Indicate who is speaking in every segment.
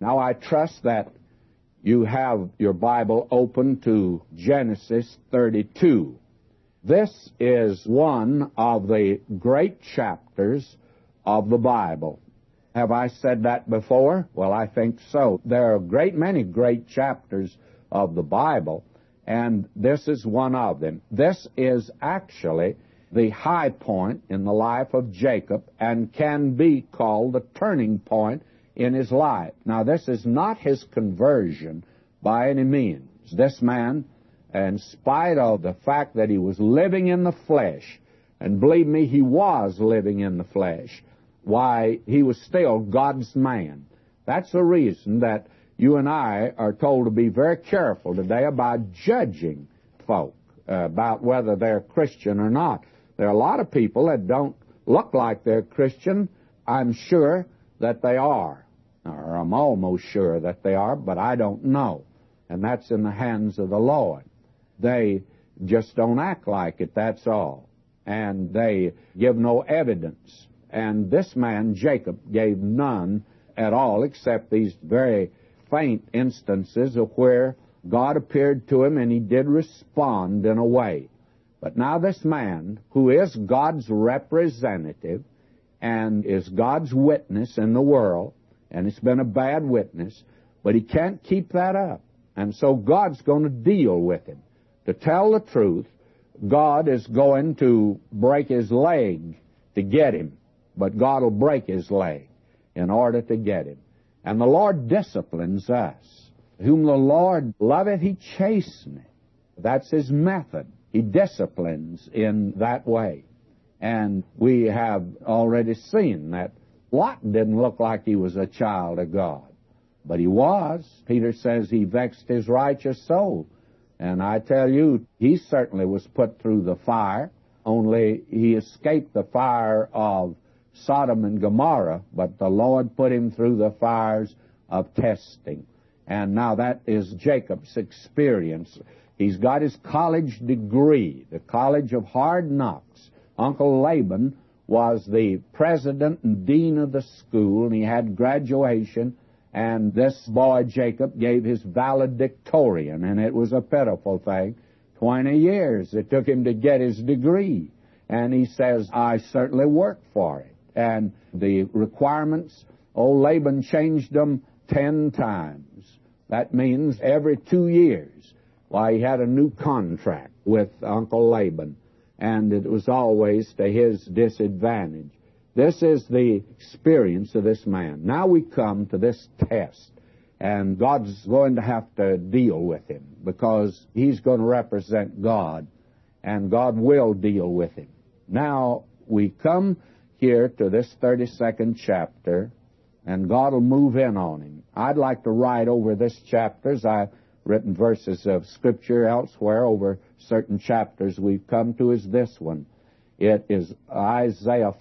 Speaker 1: Now I trust that you have your Bible open to Genesis 32. This is one of the great chapters of the Bible. Have I said that before? Well, I think so. There are a great many great chapters of the Bible, and this is one of them. This is actually the high point in the life of Jacob and can be called the turning point in his life. Now, this is not his conversion by any means. This man, in spite of the fact that he was living in the flesh, and believe me, he was living in the flesh, why, he was still God's man. That's the reason that you and I are told to be very careful today about judging folk, about whether they're Christian or not. There are a lot of people that don't look like they're Christian. I'm sure that they are, or I'm almost sure that they are, but I don't know. And that's in the hands of the Lord. They just don't act like it, that's all. And they give no evidence. And this man, Jacob, gave none at all except these very faint instances of where God appeared to him and he did respond in a way. But now this man, who is God's representative and is God's witness in the world, and it's been a bad witness, but he can't keep that up. And so God's going to deal with him. To tell the truth, God is going to break his leg to get him, but God will break his leg in order to get him. And the Lord disciplines us. Whom the Lord loveth, he chasteneth. That's his method. He disciplines in that way. And we have already seen that Lot didn't look like he was a child of God. But he was. Peter says he vexed his righteous soul. And I tell you, he certainly was put through the fire, only he escaped the fire of Sodom and Gomorrah, but the Lord put him through the fires of testing. And now that is Jacob's experience. He's got his college degree, the College of Hard Knocks. Uncle Laban was the president and dean of the school, and he had graduation, and this boy Jacob gave his valedictorian, and it was a pitiful thing. 20 years it took him to get his degree. And he says, I certainly worked for it. And the requirements, old Laban changed them 10 times. That means every 2 years. Why, he had a new contract with Uncle Laban, and it was always to his disadvantage. This is the experience of this man. Now we come to this test, and God's going to have to deal with him because he's going to represent God, and God will deal with him. Now we come here to this 32nd chapter, and God will move in on him. I'd like to write over this chapter, as I've written verses of Scripture elsewhere over certain chapters we've come to, is this one. It is Isaiah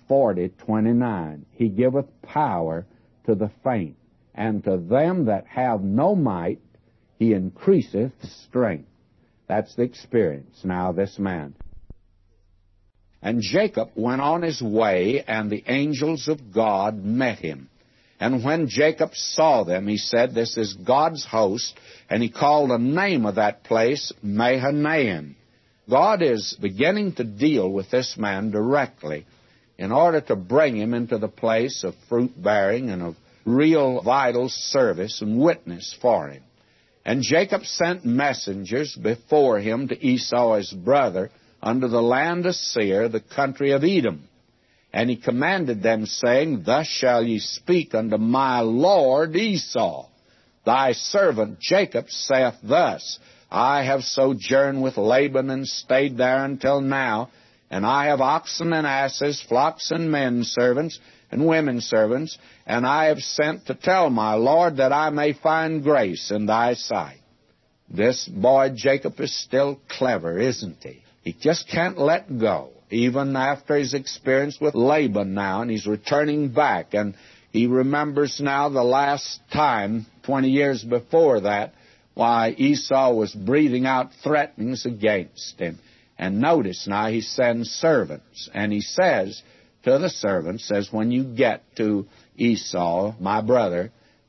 Speaker 1: 40:29. He giveth power to the faint, and to them that have no might he increaseth strength. That's the experience now of this man. And Jacob went on his way, and the angels of God met him. And when Jacob saw them, he said, This is God's host, and he called the name of that place Mahanaim. God is beginning to deal with this man directly in order to bring him into the place of fruit-bearing and of real vital service and witness for him. And Jacob sent messengers before him to Esau his brother unto the land of Seir, the country of Edom. And he commanded them, saying, Thus shall ye speak unto my lord Esau. Thy servant Jacob saith thus, I have sojourned with Laban and stayed there until now, and I have oxen and asses, flocks and men servants, and women servants, and I have sent to tell my Lord that I may find grace in thy sight. This boy Jacob is still clever, isn't he? He just can't let go, even after his experience with Laban now, and he's returning back, and he remembers now the last time, 20 years before that, why Esau was breathing out threatenings against him. And notice now he sends servants, and he says to the servants, says, when you get to Esau, my brother,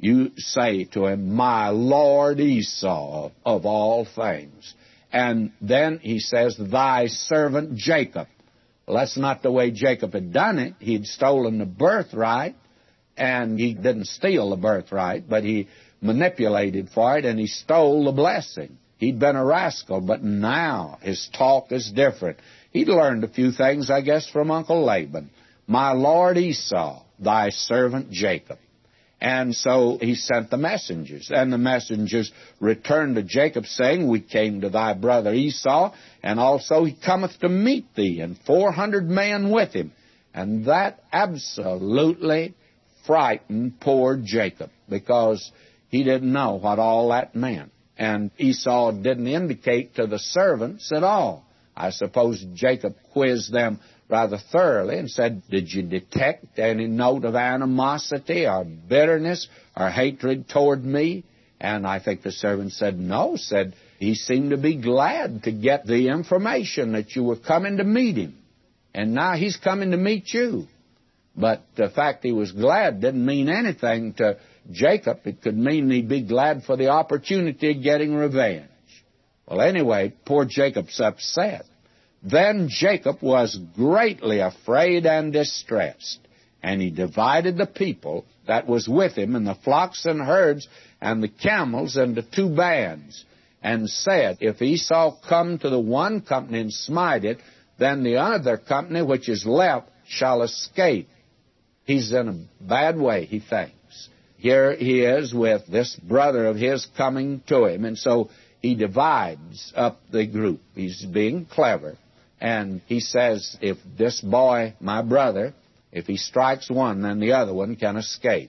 Speaker 1: you say to him, my Lord Esau of all things. And then he says, thy servant Jacob. Well, that's not the way Jacob had done it. He'd stolen the birthright, and he didn't steal the birthright, but he manipulated for it, and he stole the blessing. He'd been a rascal, but now his talk is different. He'd learned a few things, I guess, from Uncle Laban. My Lord Esau, thy servant Jacob. And so he sent the messengers, and the messengers returned to Jacob, saying, we came to thy brother Esau, and also he cometh to meet thee, and 400 men with him. And that absolutely frightened poor Jacob, because he didn't know what all that meant. And Esau didn't indicate to the servants at all. I suppose Jacob quizzed them rather thoroughly and said, did you detect any note of animosity or bitterness or hatred toward me? And I think the servant said, no, said he seemed to be glad to get the information that you were coming to meet him. And now he's coming to meet you. But the fact he was glad didn't mean anything to Jacob. It could mean he'd be glad for the opportunity of getting revenge. Well, anyway, poor Jacob's upset. Then Jacob was greatly afraid and distressed, and he divided the people that was with him and the flocks and herds and the camels into 2 bands, and said, if Esau come to the one company and smite it, then the other company which is left shall escape. He's in a bad way, he thinks. Here he is with this brother of his coming to him, and so he divides up the group. He's being clever. And he says, if this boy, my brother, if he strikes one, then the other one can escape.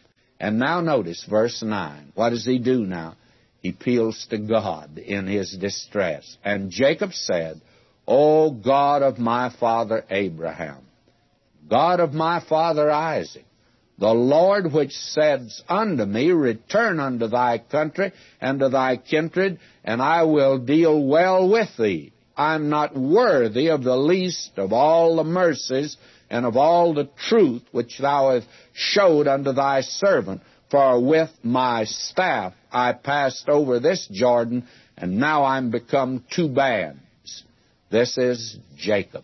Speaker 1: And now notice verse 9. What does he do now? He appeals to God in his distress. And Jacob said, O God of my father Abraham, God of my father Isaac, the Lord which says unto me, return unto thy country and to thy kindred, and I will deal well with thee. I'm not worthy of the least of all the mercies and of all the truth which thou hast showed unto thy servant. For with my staff I passed over this Jordan, and now I'm become 2 bands. This is Jacob.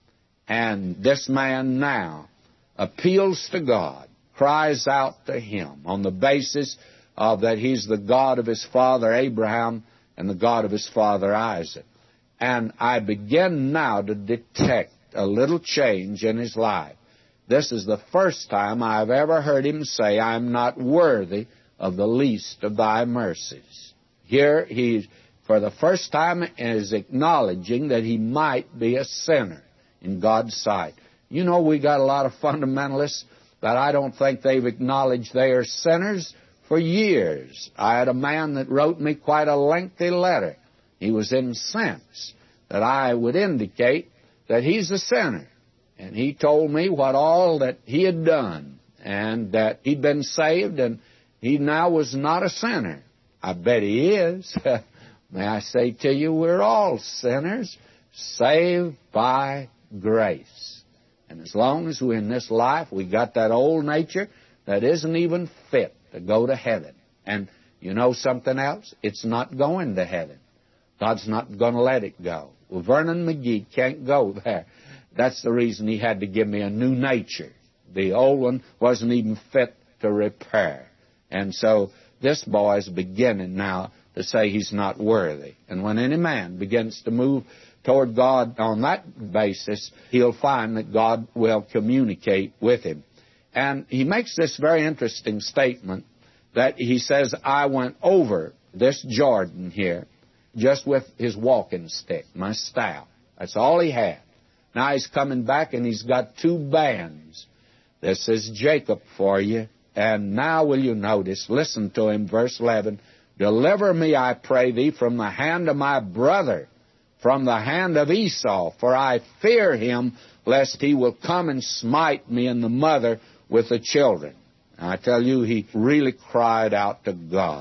Speaker 1: And this man now appeals to God, cries out to him on the basis of that he's the God of his father Abraham and the God of his father Isaac. And I begin now to detect a little change in his life. This is the first time I've ever heard him say, I'm not worthy of the least of thy mercies. Here he, for the first time, is acknowledging that he might be a sinner in God's sight. You know, we got a lot of fundamentalists that I don't think they've acknowledged they are sinners for years. I had a man that wrote me quite a lengthy letter. He was incensed that I would indicate that he's a sinner. And he told me what all that he had done, and that he'd been saved, and he now was not a sinner. I bet he is. May I say to you, we're all sinners, saved by grace. And as long as we're in this life, we got that old nature that isn't even fit to go to heaven. And you know something else? It's not going to heaven. God's not going to let it go. Well, Vernon McGee can't go there. That's the reason he had to give me a new nature. The old one wasn't even fit to repair. And so this boy is beginning now to say he's not worthy. And when any man begins to move toward God on that basis, he'll find that God will communicate with him. And he makes this very interesting statement that he says, I went over this Jordan here just with his walking stick, my staff. That's all he had. Now he's coming back and he's got 2 bands. This is Jacob for you. And now will you notice, listen to him, verse 11, deliver me, I pray thee, from the hand of my brother, from the hand of Esau, for I fear him, lest he will come and smite me and the mother with the children. And I tell you, he really cried out to God.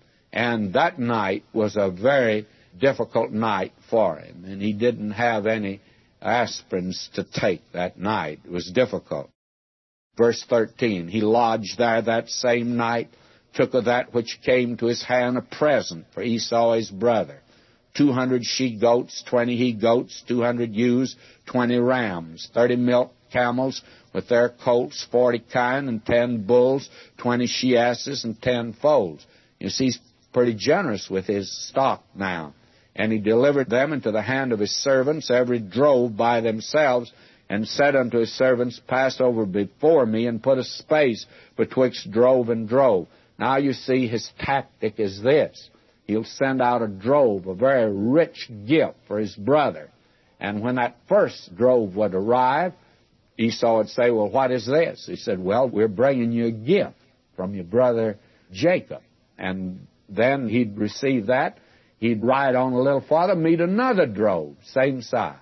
Speaker 1: And that night was a very difficult night for him, and he didn't have any aspirins to take that night. It was difficult. Verse 13, he lodged there that same night, took of that which came to his hand a present for Esau his brother, 200 she-goats, 20 he-goats, 200 ewes, 20 rams, 30 milk camels with their colts, 40 kine, and 10 bulls, 20 she-asses, and 10 foals. You see, he's pretty generous with his stock now. And he delivered them into the hand of his servants, every drove by themselves, and said unto his servants, Pass over before me, and put a space betwixt drove and drove. Now you see his tactic is this. He'll send out a drove, a very rich gift for his brother. And when that first drove would arrive, Esau would say, Well, what is this? He said, Well, we're bringing you a gift from your brother Jacob. And then he'd receive that. He'd ride on a little farther, meet another drove, same size.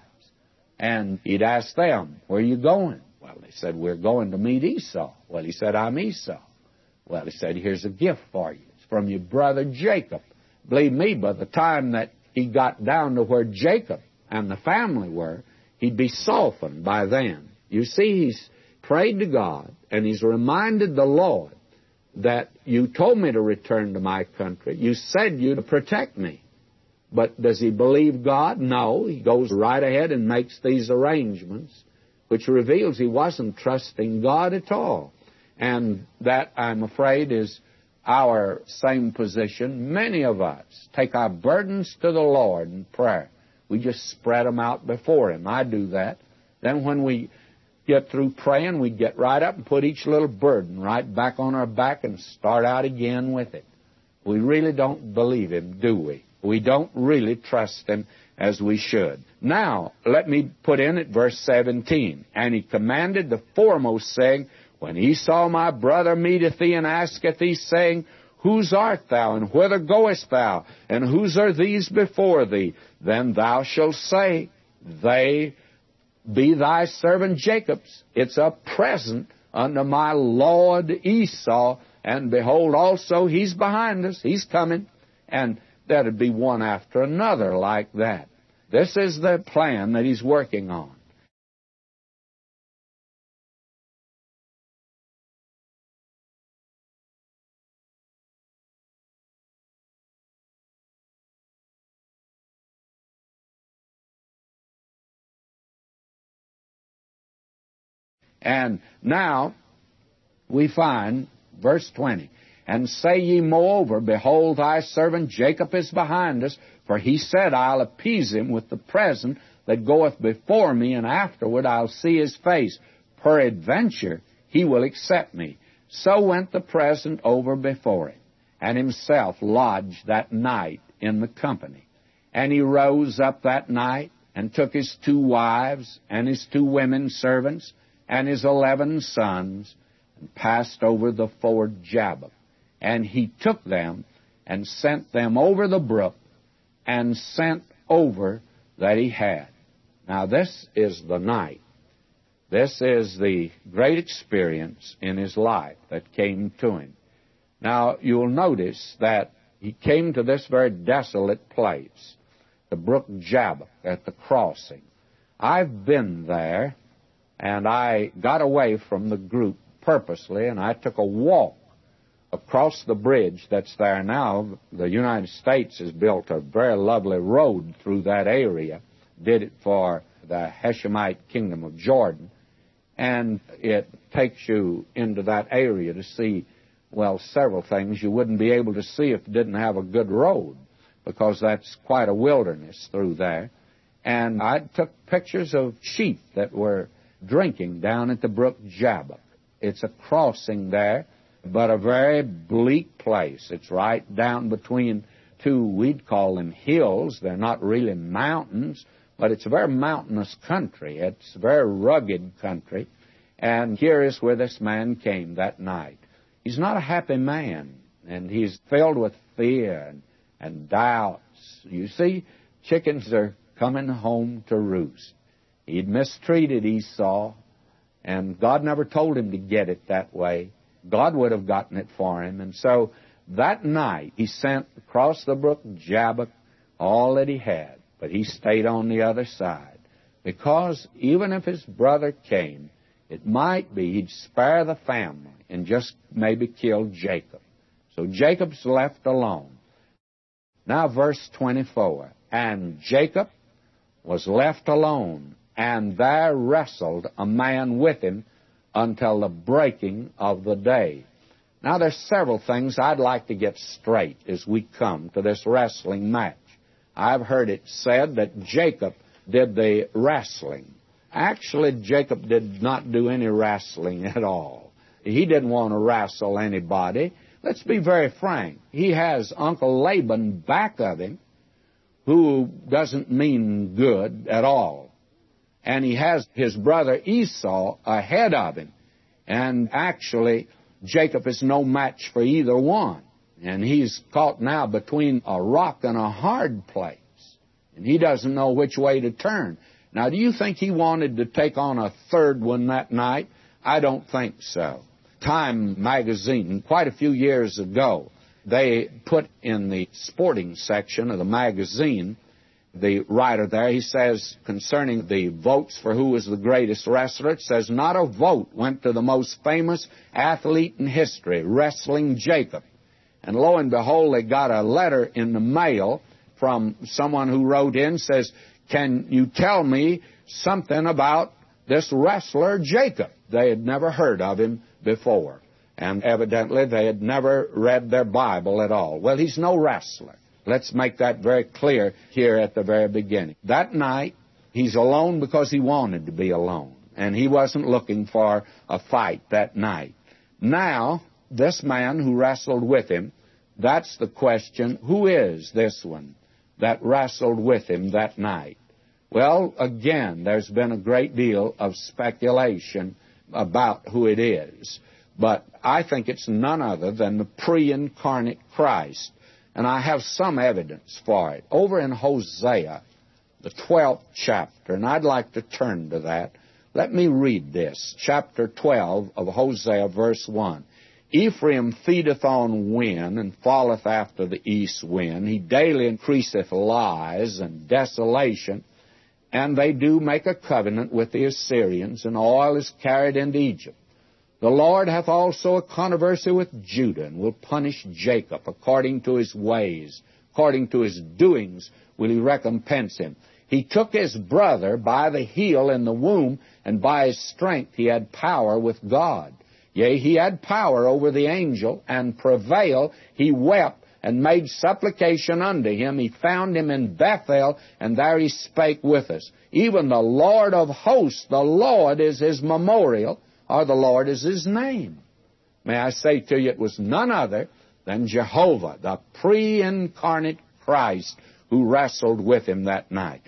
Speaker 1: And he'd ask them, Where are you going? Well, they said, We're going to meet Esau. Well, he said, I'm Esau. Well, he said, Here's a gift for you. It's from your brother Jacob. Believe me, by the time that he got down to where Jacob and the family were, he'd be softened by then. You see, he's prayed to God, and he's reminded the Lord that you told me to return to my country. You said you'd protect me. But does he believe God? No. He goes right ahead and makes these arrangements, which reveals he wasn't trusting God at all. And that, I'm afraid, is our same position. Many of us take our burdens to the Lord in prayer. We just spread them out before him. I do that. Then when we get through praying, we get right up and put each little burden right back on our back and start out again with it. We really don't believe him, do we? We don't really trust him as we should. Now, let me put in at verse 17. And he commanded the foremost, saying, When Esau my brother meeteth thee and asketh thee, saying, Whose art thou, and whither goest thou, and whose are these before thee? Then thou shalt say, They be thy servant Jacob's. It's a present unto my lord Esau, and behold, also he's behind us. He's coming. And that'd be one after another like that. This is the plan that he's working on. And now we find verse 20. And say ye moreover, Behold, thy servant Jacob is behind us, for he said, I'll appease him with the present that goeth before me, and afterward I'll see his face. Peradventure he will accept me. So went the present over before him, and himself lodged that night in the company. And he rose up that night, and took his 2 wives, and his 2 women servants, and his 11 sons, and passed over the ford Jabbok. And he took them and sent them over the brook, and sent over that he had. Now this is the night. This is the great experience in his life that came to him. Now you'll notice that he came to this very desolate place, the brook Jabbok at the crossing. I've been there, and I got away from the group purposely, and I took a walk across the bridge that's there now. The United States has built a very lovely road through that area, did it for the Hashemite kingdom of Jordan, and it takes you into that area to see, well, several things you wouldn't be able to see if it didn't have a good road, because that's quite a wilderness through there. And I took pictures of sheep that were drinking down at the brook Jabbok. It's a crossing there, but a very bleak place. It's right down between 2, we'd call them hills. They're not really mountains, but it's a very mountainous country. It's a very rugged country. And here is where this man came that night. He's not a happy man, and he's filled with fear and doubts. You see, chickens are coming home to roost. He'd mistreated Esau, and God never told him to get it that way. God would have gotten it for him. And so that night he sent across the brook Jabbok all that he had, but he stayed on the other side, because even if his brother came, it might be he'd spare the family and just maybe kill Jacob. So Jacob's left alone. Now verse 24. And Jacob was left alone, and there wrestled a man with him until the breaking of the day. Now there's several things I'd like to get straight as we come to this wrestling match. I've heard it said that Jacob did the wrestling. Actually, Jacob did not do any wrestling at all. He didn't want to wrestle anybody. Let's be very frank. He has Uncle Laban back of him, who doesn't mean good at all. And he has his brother Esau ahead of him. And actually, Jacob is no match for either one. And he's caught now between a rock and a hard place. And he doesn't know which way to turn. Now, do you think he wanted to take on a third one that night? I don't think so. Time magazine, quite a few years ago, they put in the sporting section of the magazine, the writer there, he says, concerning the votes for who was the greatest wrestler, it says, not a vote went to the most famous athlete in history, Wrestling Jacob. And lo and behold, they got a letter in the mail from someone who wrote in, says, can you tell me something about this wrestler Jacob? They had never heard of him before. And evidently they had never read their Bible at all. Well, he's no wrestler. Let's make that very clear here at the very beginning. That night, he's alone because he wanted to be alone. And he wasn't looking for a fight that night. Now, this man who wrestled with him, that's the question, who is this one that wrestled with him that night? Well, again, there's been a great deal of speculation about who it is. But I think it's none other than the pre-incarnate Christ. And I have some evidence for it. Over in Hosea, the 12th chapter, and I'd like to turn to that. Let me read this. Chapter 12 of Hosea, verse 1. Ephraim feedeth on wind, and falleth after the east wind. He daily increaseth lies and desolation. And they do make a covenant with the Assyrians, and oil is carried into Egypt. The Lord hath also a controversy with Judah, and will punish Jacob according to his ways, according to his doings will he recompense him. He took his brother by the heel in the womb, and by his strength he had power with God. Yea, he had power over the angel, and prevailed. He wept, and made supplication unto him. He found him in Bethel, and there he spake with us. Even the Lord of hosts, the Lord is his memorial, or the Lord is his name. May I say to you, it was none other than Jehovah, the pre-incarnate Christ, who wrestled with him that night.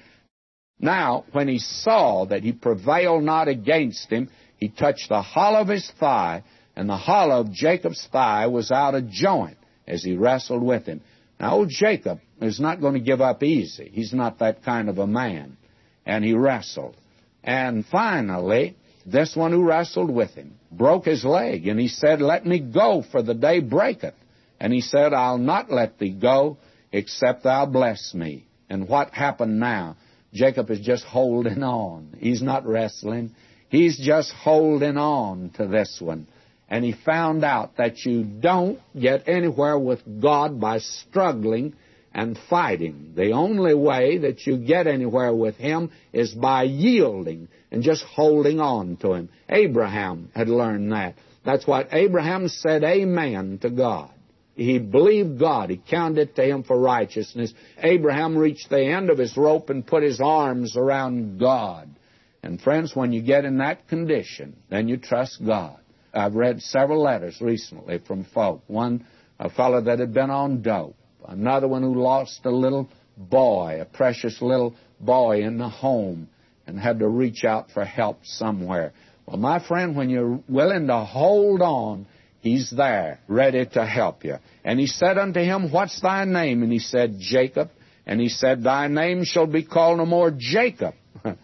Speaker 1: Now, when he saw that he prevailed not against him, he touched the hollow of his thigh, and the hollow of Jacob's thigh was out of joint as he wrestled with him. Now, old Jacob is not going to give up easy. He's not that kind of a man. And he wrestled. And finally, this one who wrestled with him broke his leg, and he said, let me go, for the day breaketh. And he said, I'll not let thee go, except thou bless me. And what happened now? Jacob is just holding on. He's not wrestling. He's just holding on to this one. And he found out that you don't get anywhere with God by struggling and fighting. The only way that you get anywhere with him is by yielding and just holding on to him. Abraham had learned that. That's what Abraham said amen to God. He believed God. He counted it to him for righteousness. Abraham reached the end of his rope and put his arms around God. And friends, when you get in that condition, then you trust God. I've read several letters recently from folk. One, a fellow that had been on dope. Another one who lost a little boy, a precious little boy in the home, and had to reach out for help somewhere. Well, my friend, when you're willing to hold on, he's there, ready to help you. And he said unto him, what's thy name? And he said, Jacob. And he said, thy name shall be called no more Jacob.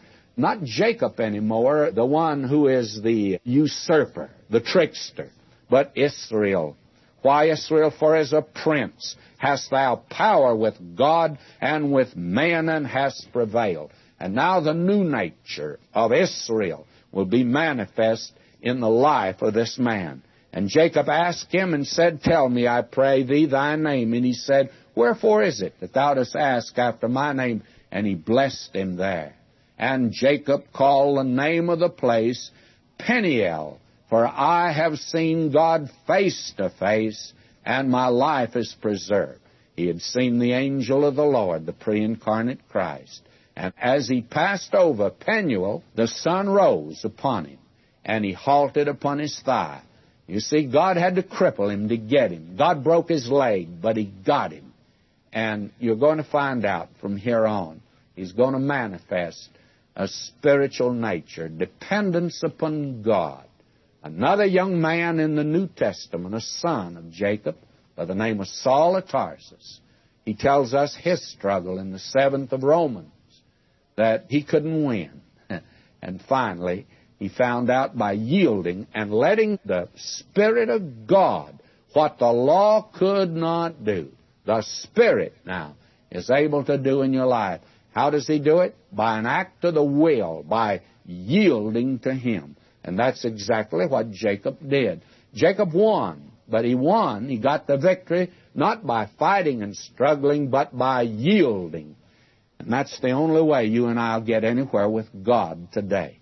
Speaker 1: Not Jacob anymore, the one who is the usurper, the trickster, but Israel. Why Israel? For as a prince hast thou power with God and with man, and hast prevailed. And now the new nature of Israel will be manifest in the life of this man. And Jacob asked him and said, Tell me, I pray thee, thy name. And he said, Wherefore is it that thou dost ask after my name? And he blessed him there. And Jacob called the name of the place Peniel, for I have seen God face to face, and my life is preserved. He had seen the angel of the Lord, the pre-incarnate Christ. And as he passed over Peniel, the sun rose upon him, and he halted upon his thigh. You see, God had to cripple him to get him. God broke his leg, but he got him. And you're going to find out from here on, he's going to manifest a spiritual nature, dependence upon God. Another young man in the New Testament, a son of Jacob, by the name of Saul of Tarsus. He tells us his struggle in the 7th of Romans, that he couldn't win. And finally, he found out by yielding and letting the Spirit of God, what the law could not do, the Spirit now is able to do in your life. How does he do it? By an act of the will, by yielding to him. And that's exactly what Jacob did. Jacob won, but he won. He got the victory not by fighting and struggling, but by yielding. And that's the only way you and I will get anywhere with God today.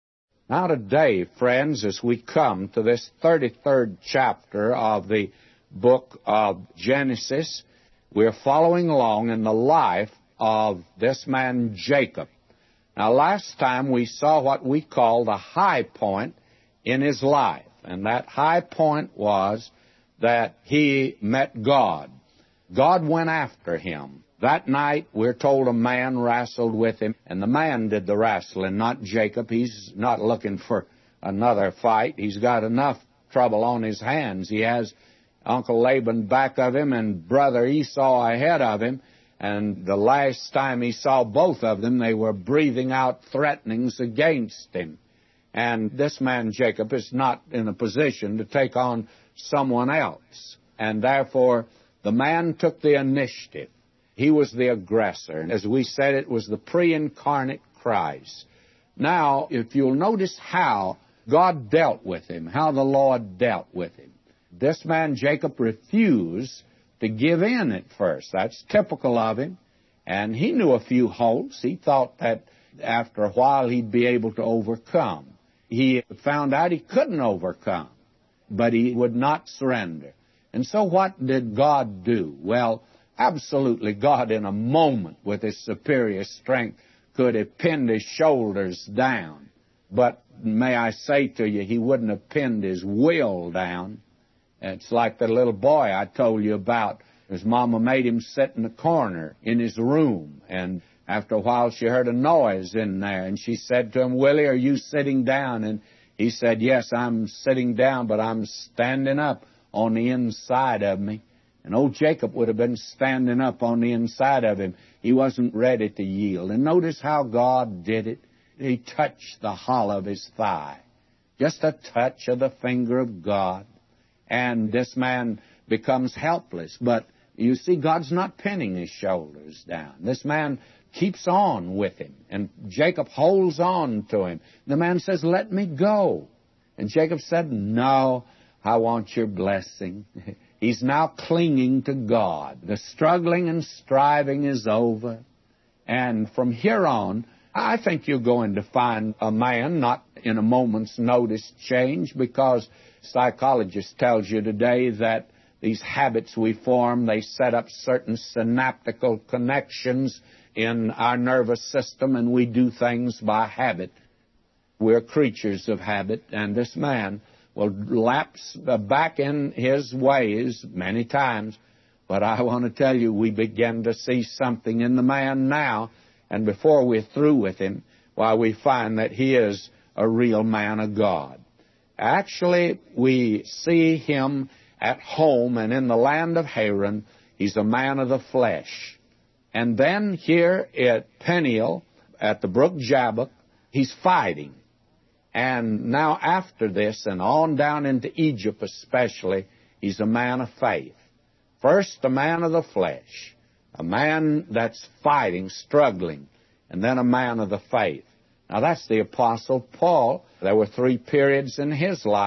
Speaker 1: Now today, friends, as we come to this 33rd chapter of the book of Genesis, we're following along in the life of this man Jacob. Now, last time we saw what we call the high point in his life, and that high point was that he met God. God went after him. That night, we're told a man wrestled with him, and the man did the wrestling, not Jacob. He's not looking for another fight. He's got enough trouble on his hands. He has Uncle Laban back of him and brother Esau ahead of him. And the last time he saw both of them, they were breathing out threatenings against him. And this man, Jacob, is not in a position to take on someone else. And therefore, the man took the initiative. He was the aggressor. And as we said, it was the pre-incarnate Christ. Now, if you'll notice how God dealt with him, how the Lord dealt with him. This man, Jacob, refused to give in at first. That's typical of him. And he knew a few halts. He thought that after a while he'd be able to overcome. He found out he couldn't overcome, but he would not surrender. And so what did God do? Well, absolutely, God in a moment with his superior strength could have pinned his shoulders down. But may I say to you, he wouldn't have pinned his will down. It's like the little boy I told you about. His mama made him sit in the corner in his room. And after a while, she heard a noise in there. And she said to him, Willie, are you sitting down? And he said, yes, I'm sitting down, but I'm standing up on the inside of me. And old Jacob would have been standing up on the inside of him. He wasn't ready to yield. And notice how God did it. He touched the hollow of his thigh. Just a touch of the finger of God. And this man becomes helpless. But you see, God's not pinning his shoulders down. This man keeps on with him. And Jacob holds on to him. The man says, let me go. And Jacob said, no, I want your blessing. He's now clinging to God. The struggling and striving is over. And from here on, I think you're going to find a man not in a moment's notice change, because psychologists tells you today that these habits we form, they set up certain synaptical connections in our nervous system, and we do things by habit. We're creatures of habit, and this man will lapse back in his ways many times. But I want to tell you, we begin to see something in the man now, and before we're through with him, why we find that he is a real man of God. Actually, we see him at home and in the land of Haran. He's a man of the flesh. And then here at Peniel, at the brook Jabbok, he's fighting. And now after this, and on down into Egypt especially, he's a man of faith. First, a man of the flesh, a man that's fighting, struggling, and then a man of the faith. Now, that's the Apostle Paul. There were 3 periods in his life.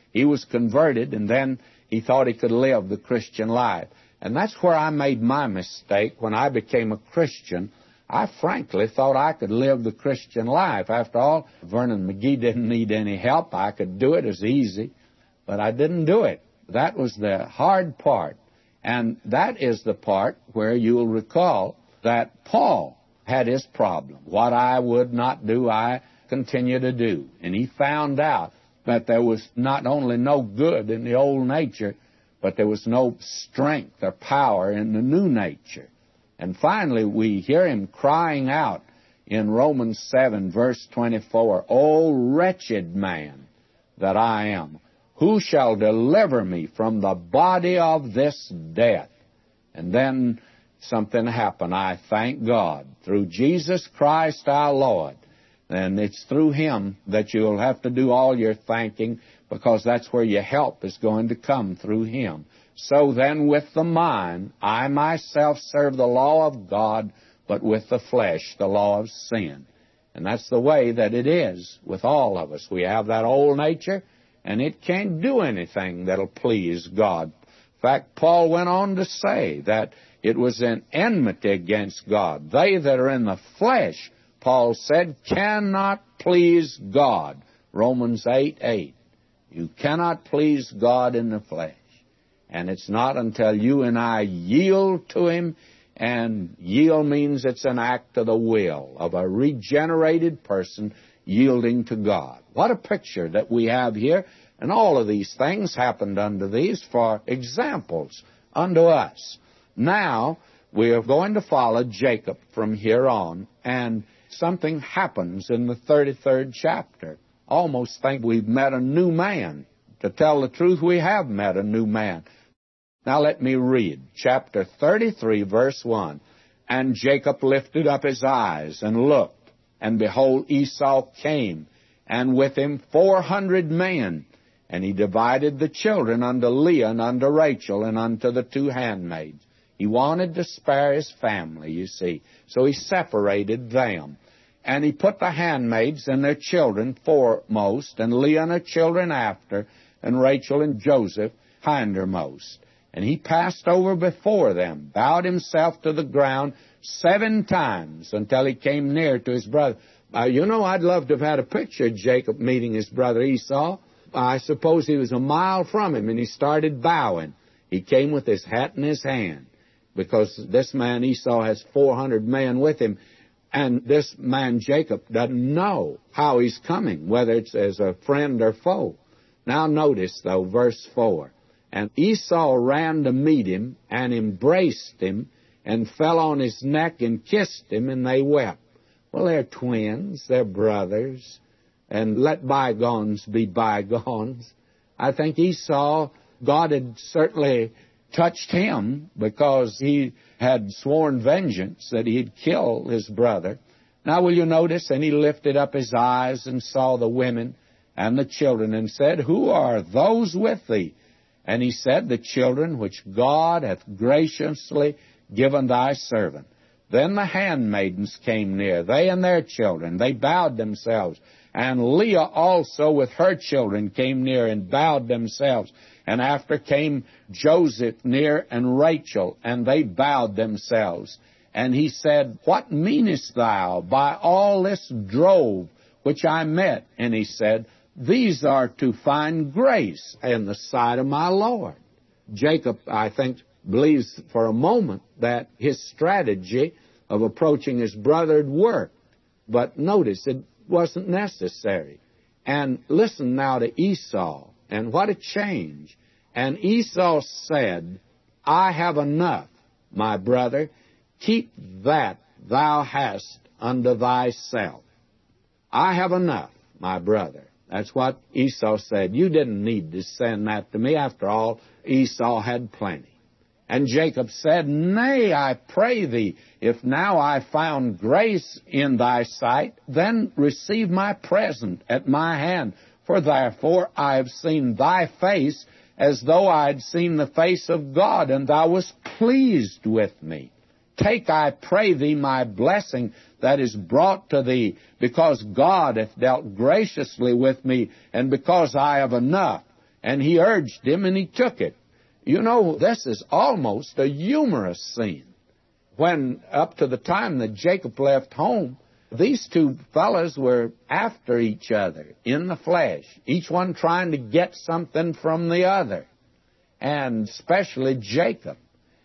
Speaker 1: he was converted, and then he thought he could live the Christian life. And that's where I made my mistake. When I became a Christian, I frankly thought I could live the Christian life. After all, Vernon McGee didn't need any help. I could do it as easy, but I didn't do it. That was the hard part. And that is the part where you'll recall that Paul had his problem. What I would not do, I continue to do. And he found out that there was not only no good in the old nature, but there was no strength or power in the new nature. And finally, we hear him crying out in Romans 7, verse 24, "O wretched man that I am, who shall deliver me from the body of this death?" And then something happened. I thank God through Jesus Christ our Lord. And it's through Him that you'll have to do all your thanking, because that's where your help is going to come, through Him. So then with the mind, I myself serve the law of God, but with the flesh, the law of sin. And that's the way that it is with all of us. We have that old nature, and it can't do anything that'll please God. In fact, Paul went on to say that it was an enmity against God. They that are in the flesh, Paul said, cannot please God. Romans 8:8. You cannot please God in the flesh. And it's not until you and I yield to Him, and yield means it's an act of the will of a regenerated person yielding to God. What a picture that we have here. And all of these things happened unto these for examples unto us. Now, we are going to follow Jacob from here on, and something happens in the 33rd chapter. Almost think we've met a new man. To tell the truth, we have met a new man. Now let me read chapter 33, verse 1. And Jacob lifted up his eyes and looked, and behold, Esau came, and with him 400 men. And he divided the children unto Leah and unto Rachel and unto the two handmaids. He wanted to spare his family, you see. So he separated them. And he put the handmaids and their children foremost, and Leah and her children after, and Rachel and Joseph hindermost. And he passed over before them, bowed himself to the ground 7 times until he came near to his brother. I'd love to have had a picture of Jacob meeting his brother Esau. I suppose he was a mile from him, and he started bowing. He came with his hat in his hand, because this man Esau has 400 men with him, and this man Jacob doesn't know how he's coming, whether it's as a friend or foe. Now notice, though, verse 4. And Esau ran to meet him, and embraced him, and fell on his neck, and kissed him, and they wept. Well, they're twins, they're brothers, and let bygones be bygones. I think Esau, God had certainly touched him, because he had sworn vengeance that he'd kill his brother. Now will you notice, and he lifted up his eyes and saw the women and the children, and said, Who are those with thee? And he said, The children which God hath graciously given thy servant. Then the handmaidens came near, they and their children. They bowed themselves. And Leah also with her children came near and bowed themselves. And after came Joseph near and Rachel, and they bowed themselves. And he said, What meanest thou by all this drove which I met? And he said, These are to find grace in the sight of my Lord. Jacob, I think, believes for a moment that his strategy of approaching his brother had worked. But notice, it wasn't necessary. And listen now to Esau, and what a change. And Esau said, I have enough, my brother. Keep that thou hast unto thyself. I have enough, my brother. That's what Esau said. You didn't need to send that to me. After all, Esau had plenty. And Jacob said, Nay, I pray thee, if now I found grace in thy sight, then receive my present at my hand. For therefore I have seen thy face, as though I had seen the face of God, and thou wast pleased with me. Take, I pray thee, my blessing that is brought to thee, because God hath dealt graciously with me, and because I have enough. And he urged him, and he took it. You know, this is almost a humorous scene. When, up to the time that Jacob left home, these two fellas were after each other in the flesh, each one trying to get something from the other, and especially Jacob.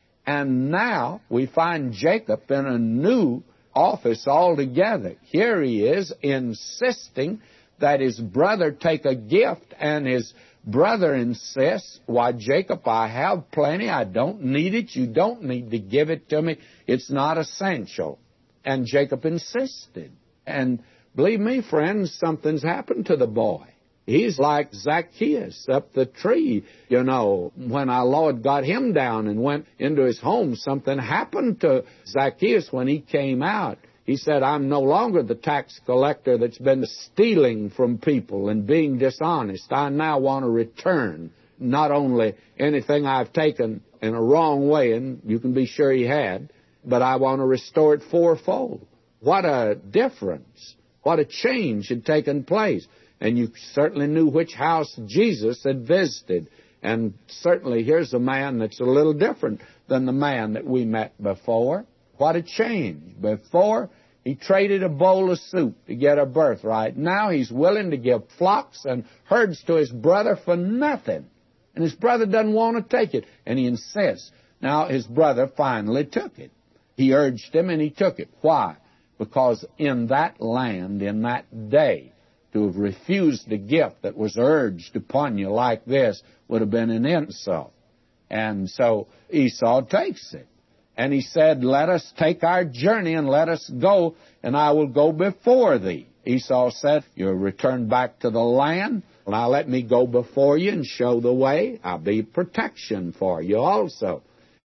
Speaker 1: And now we find Jacob in a new office altogether. Here he is insisting that his brother take a gift, and his brother insists, why, Jacob, I have plenty. I don't need it. You don't need to give it to me. It's not essential. And Jacob insisted. And believe me, friends, something's happened to the boy. He's like Zacchaeus up the tree. You know, when our Lord got him down and went into his home, something happened to Zacchaeus when he came out. He said, I'm no longer the tax collector that's been stealing from people and being dishonest. I now want to return not only anything I've taken in a wrong way, and you can be sure he had, but I want to restore it fourfold. What a difference. What a change had taken place. And you certainly knew which house Jesus had visited. And certainly here's a man that's a little different than the man that we met before. What a change. Before, he traded a bowl of soup to get a birthright. Now he's willing to give flocks and herds to his brother for nothing. And his brother doesn't want to take it. And he insists. Now his brother finally took it. He urged him and he took it. Why? Because in that land, in that day, to have refused a gift that was urged upon you like this would have been an insult. And so Esau takes it. And he said, let us take our journey and let us go, and I will go before thee. Esau said, you'll return back to the land. Now let me go before you and show the way. I'll be protection for you also.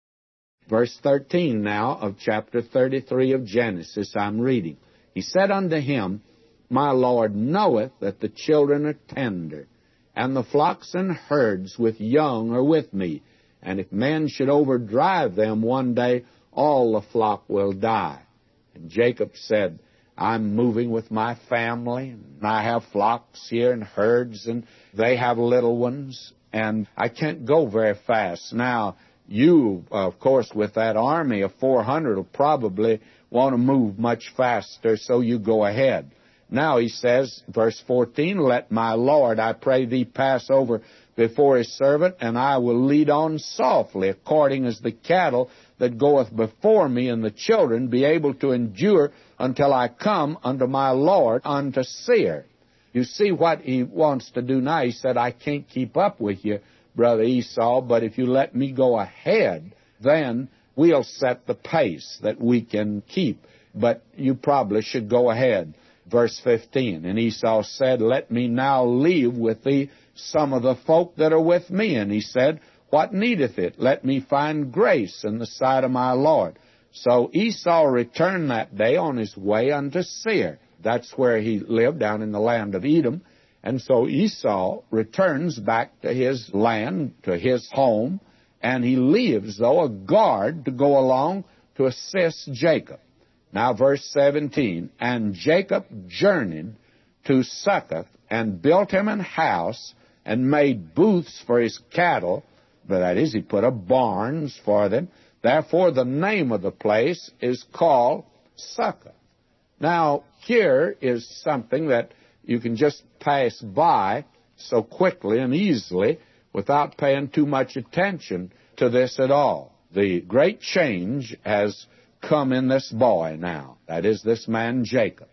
Speaker 1: Verse 13 now of chapter 33 of Genesis, I'm reading. He said unto him, my Lord knoweth that the children are tender, and the flocks and herds with young are with me. And if men should overdrive them one day, all the flock will die. And Jacob said, I'm moving with my family, and I have flocks here and herds, and they have little ones, and I can't go very fast. Now, you, of course, with that army of 400 will probably want to move much faster, so you go ahead. Now he says, verse 14, let my Lord, I pray thee, pass over before his servant, and I will lead on softly, according as the cattle that goeth before me, and the children be able to endure until I come unto my Lord unto Seir. You see what he wants to do now. He said, I can't keep up with you, brother Esau, but if you let me go ahead, then we'll set the pace that we can keep. But you probably should go ahead. Verse 15, and Esau said, let me now leave with thee some of the folk that are with me. And he said, what needeth it? Let me find grace in the sight of my Lord. So Esau returned that day on his way unto Seir. That's where he lived, down in the land of Edom. And so Esau returns back to his land, to his home, and he leaves, though, a guard to go along to assist Jacob. Now, verse 17, and Jacob journeyed to Succoth, and built him an house, and made booths for his cattle. But that is, he put up barns for them. Therefore, the name of the place is called Succoth. Now, here is something that you can just pass by so quickly and easily without paying too much attention to this at all. The great change has come in this boy now. That is, this man Jacob.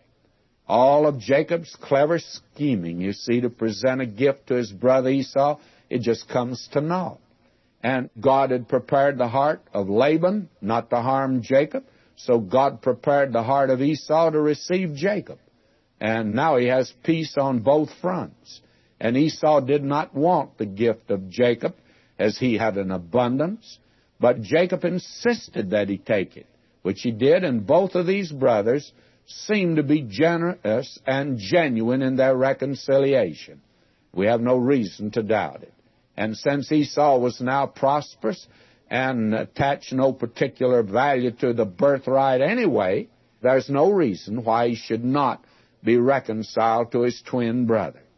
Speaker 1: All of Jacob's clever scheming, you see, to present a gift to his brother Esau, it just comes to naught. And God had prepared the heart of Laban not to harm Jacob, so God prepared the heart of Esau to receive Jacob. And now he has peace on both fronts. And Esau did not want the gift of Jacob, as he had an abundance, but Jacob insisted that he take it, which he did, and both of these brothers seemed to be generous and genuine in their reconciliation. We have no reason to doubt it. And since Esau was now prosperous and attached no particular value to the birthright anyway, there's no reason why he should not be reconciled to his twin brother.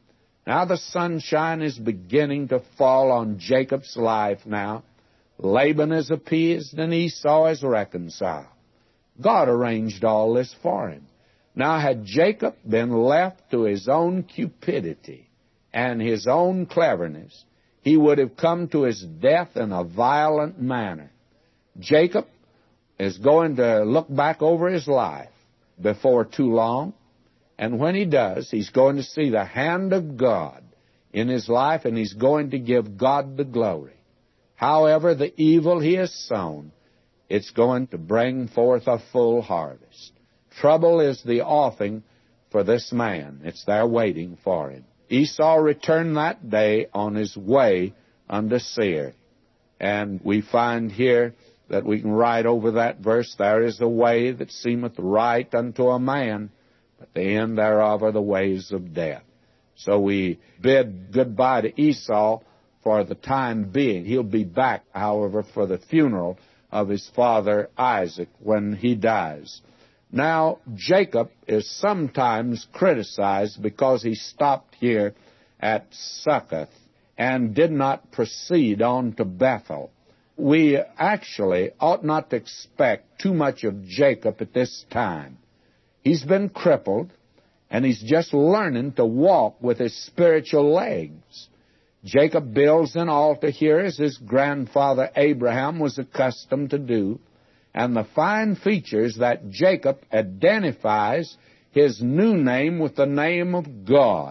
Speaker 1: Now the sunshine is beginning to fall on Jacob's life now. Laban is appeased and Esau is reconciled. God arranged all this for him. Now, had Jacob been left to his own cupidity and his own cleverness, he would have come to his death in a violent manner. Jacob is going to look back over his life before too long, and when he does, he's going to see the hand of God in his life, and he's going to give God the glory. However, the evil he has sown, it's going to bring forth a full harvest. Trouble is the offing for this man. It's there waiting for him. Esau returned that day on his way unto Seir. And we find here that we can write over that verse, there is a way that seemeth right unto a man, but the end thereof are the ways of death. So we bid goodbye to Esau for the time being. He'll be back, however, for the funeral of his father Isaac when he dies. Now, Jacob is sometimes criticized because he stopped here at Succoth and did not proceed on to Bethel. We actually ought not to expect too much of Jacob at this time. He's been crippled, and he's just learning to walk with his spiritual legs. Jacob builds an altar here as his grandfather Abraham was accustomed to do. And the fine features that Jacob identifies his new name with the name of God,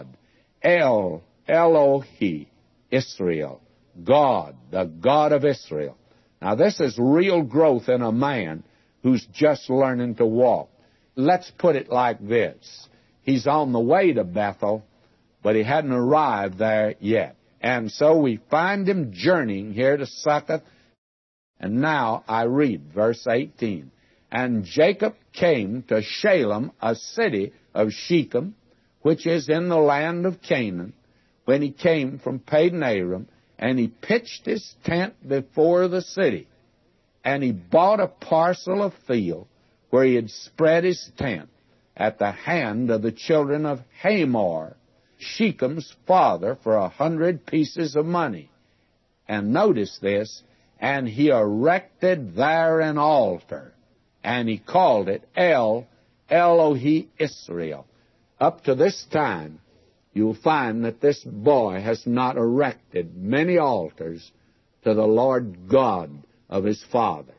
Speaker 1: Elohi, Israel, God, the God of Israel. Now this is real growth in a man who's just learning to walk. Let's put it like this. He's on the way to Bethel, but he hadn't arrived there yet. And so we find him journeying here to Succoth. And now I read verse 18. And Jacob came to Shalem, a city of Shechem, which is in the land of Canaan, when he came from Padan Aram, and he pitched his tent before the city. And he bought a parcel of field where he had spread his tent at the hand of the children of Hamor, Shechem's father, for 100 pieces of money. And notice this, and he erected there an altar, and he called it Elohi Israel. Up to this time, you'll find that this boy has not erected many altars to the Lord God of his fathers.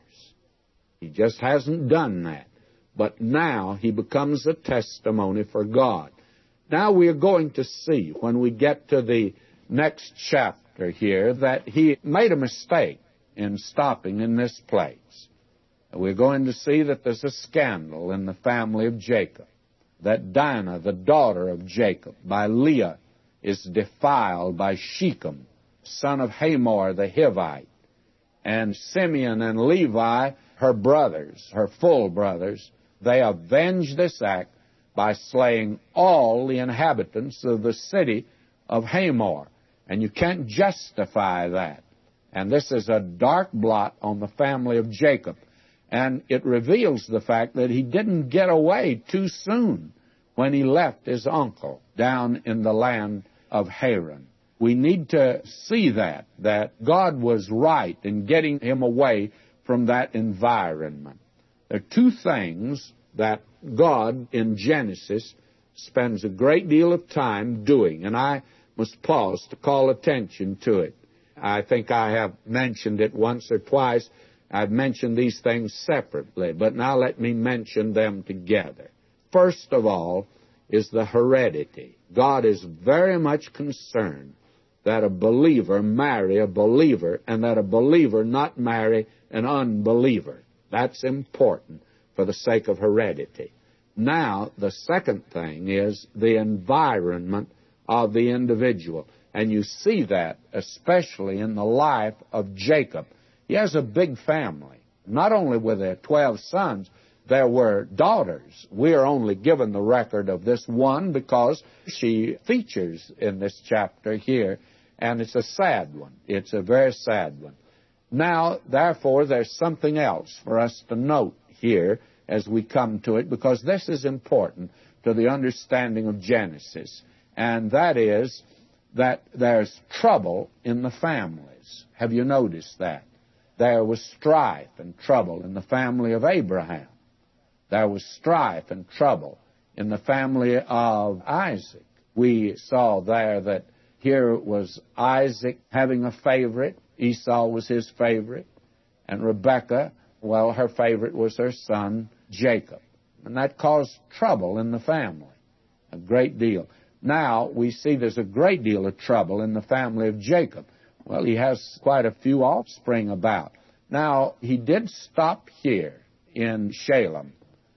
Speaker 1: He just hasn't done that. But now he becomes a testimony for God. Now we are going to see, when we get to the next chapter here, that he made a mistake in stopping in this place. We're going to see that there's a scandal in the family of Jacob, that Dinah, the daughter of Jacob, by Leah, is defiled by Shechem, son of Hamor the Hivite. And Simeon and Levi, her brothers, her full brothers, they avenge this act by slaying all the inhabitants of the city of Hamor. And you can't justify that. And this is a dark blot on the family of Jacob. And it reveals the fact that he didn't get away too soon when he left his uncle down in the land of Haran. We need to see that God was right in getting him away from that environment. There are two things that God in Genesis spends a great deal of time doing, and I must pause to call attention to it. I think I have mentioned it once or twice. I've mentioned these things separately, but now let me mention them together. First of all is the heredity. God is very much concerned that a believer marry a believer and that a believer not marry an unbeliever. That's important for the sake of heredity. Now, the second thing is the environment of the individual. And you see that especially in the life of Jacob. He has a big family. Not only were there 12 sons, there were daughters. We are only given the record of this one because she features in this chapter here, and it's a sad one. It's a very sad one. Now, therefore, there's something else for us to note here as we come to it, because this is important to the understanding of Genesis, and that is that there's trouble in the families. Have you noticed that? There was strife and trouble in the family of Abraham. There was strife and trouble in the family of Isaac. We saw there that here was Isaac having a favorite. Esau was his favorite. And Rebekah, well, her favorite was her son, Jacob. And that caused trouble in the family, a great deal. Now, we see there's a great deal of trouble in the family of Jacob. Well, he has quite a few offspring about. Now, he did stop here in Shalem,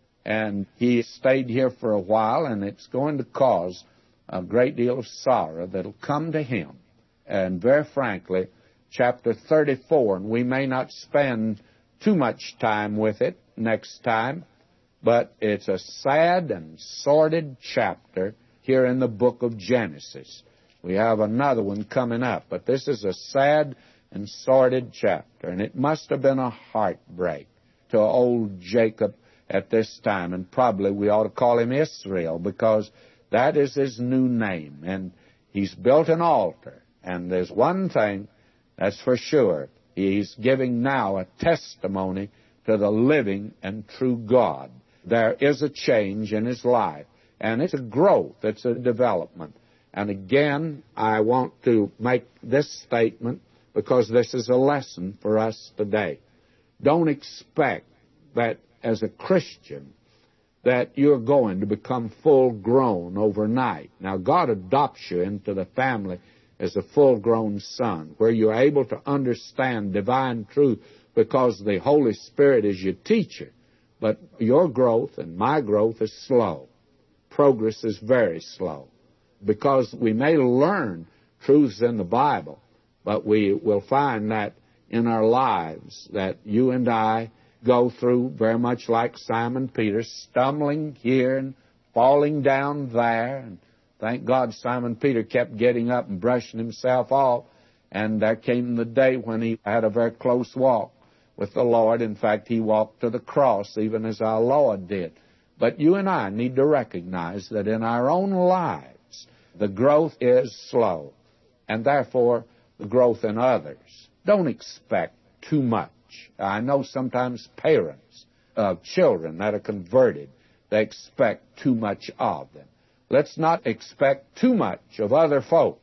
Speaker 1: and he stayed here for a while, and it's going to cause a great deal of sorrow that'll come to him. And very frankly, chapter 34, and we may not spend too much time with it next time, but it's a sad and sordid chapter here in the book of Genesis. We have another one coming up, but this is a sad and sordid chapter, and it must have been a heartbreak to old Jacob at this time, and probably we ought to call him Israel, because that is his new name, and he's built an altar, and there's one thing that's for sure. He's giving now a testimony to the living and true God. There is a change in his life, and it's a growth, it's a development. And again, I want to make this statement because this is a lesson for us today. Don't expect that as a Christian that you're going to become full-grown overnight. Now, God adopts you into the family as a full-grown son, where you're able to understand divine truth because the Holy Spirit is your teacher. But your growth and my growth is slow. Progress is very slow, because we may learn truths in the Bible, but we will find that in our lives that you and I go through very much like Simon Peter, stumbling here and falling down there. And thank God Simon Peter kept getting up and brushing himself off, and there came the day when he had a very close walk with the Lord. In fact, he walked to the cross even as our Lord did. But you and I need to recognize that in our own lives, the growth is slow, and therefore the growth in others. Don't expect too much. I know sometimes parents of children that are converted, they expect too much of them. Let's not expect too much of other folk,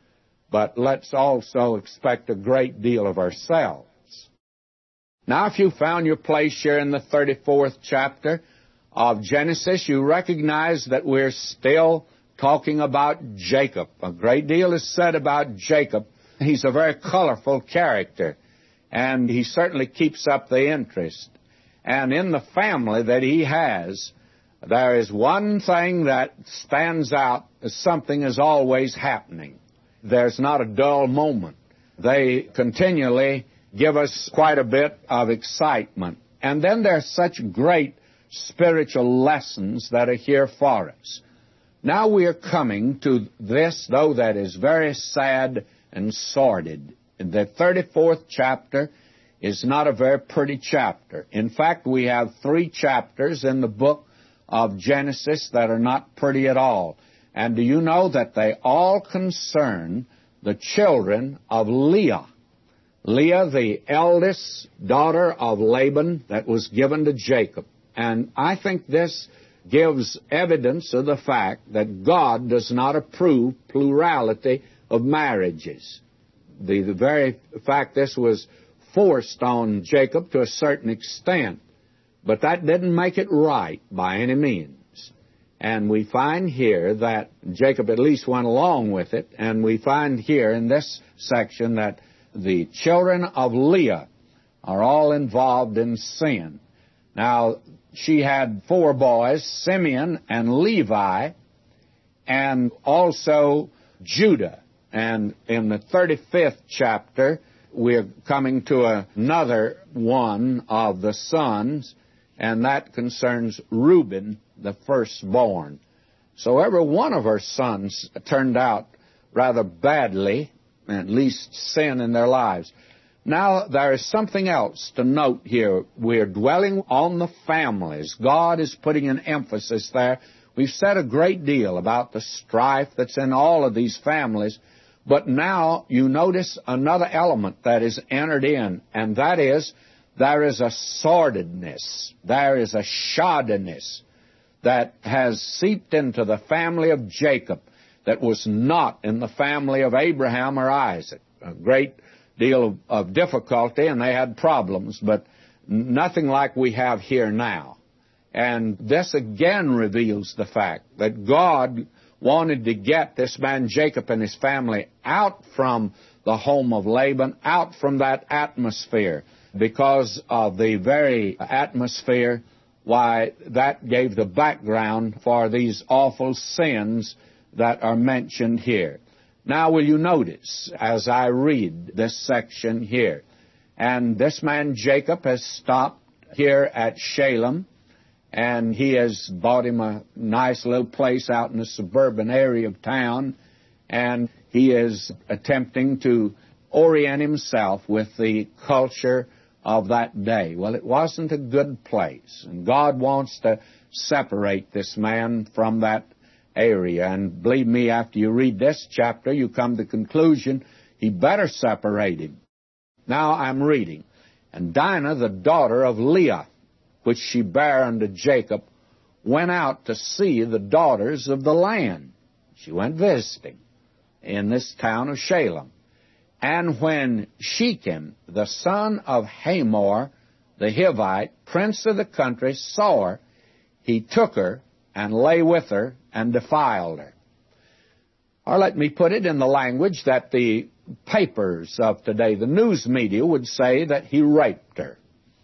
Speaker 1: but let's also expect a great deal of ourselves. Now, if you found your place here in the 34th chapter of Genesis, you recognize that we're still talking about Jacob. A great deal is said about Jacob. He's a very colorful character, and he certainly keeps up the interest. And in the family that he has, there is one thing that stands out as something is always happening. There's not a dull moment. They continually give us quite a bit of excitement. And then there's such great spiritual lessons that are here for us. Now we are coming to this, though, that is very sad and sordid. The 34th chapter is not a very pretty chapter. In fact, we have 3 chapters in the book of Genesis that are not pretty at all. And do you know that they all concern the children of Leah? Leah, the eldest daughter of Laban that was given to Jacob. And I think this gives evidence of the fact that God does not approve plurality of marriages. The very fact this was forced on Jacob to a certain extent, but that didn't make it right by any means. And we find here that Jacob at least went along with it, and we find here in this section that the children of Leah are all involved in sin. Now, she had 4 boys, Simeon and Levi, and also Judah. And in the 35th chapter, we're coming to another one of the sons, and that concerns Reuben, the firstborn. So every one of her sons turned out rather badly, at least sin in their lives. Now, there is something else to note here. We're dwelling on the families. God is putting an emphasis there. We've said a great deal about the strife that's in all of these families, But now you notice another element that is entered in, and that is there is a sordidness, there is a shoddiness that has seeped into the family of Jacob that was not in the family of Abraham or Isaac. A great deal of difficulty, and they had problems, but nothing like we have here now. And this again reveals the fact that God wanted to get this man Jacob and his family out from the home of Laban, out from that atmosphere, because of the very atmosphere, why, that gave the background for these awful sins that are mentioned here. Now will you notice, as I read this section here, and this man Jacob has stopped here at Shalem, and he has bought him a nice little place out in the suburban area of town, and he is attempting to orient himself with the culture of that day. Well, it wasn't a good place, and God wants to separate this man from that area. And believe me, after you read this chapter, you come to the conclusion he better separate him. Now I'm reading. And Dinah, the daughter of Leah, which she bare unto Jacob, went out to see the daughters of the land. She went visiting in this town of Shalem. And when Shechem, the son of Hamor, the Hivite, prince of the country, saw her, he took her and lay with her and defiled her. Or let me put it in the language that the papers of today, the news media, would say that he raped her.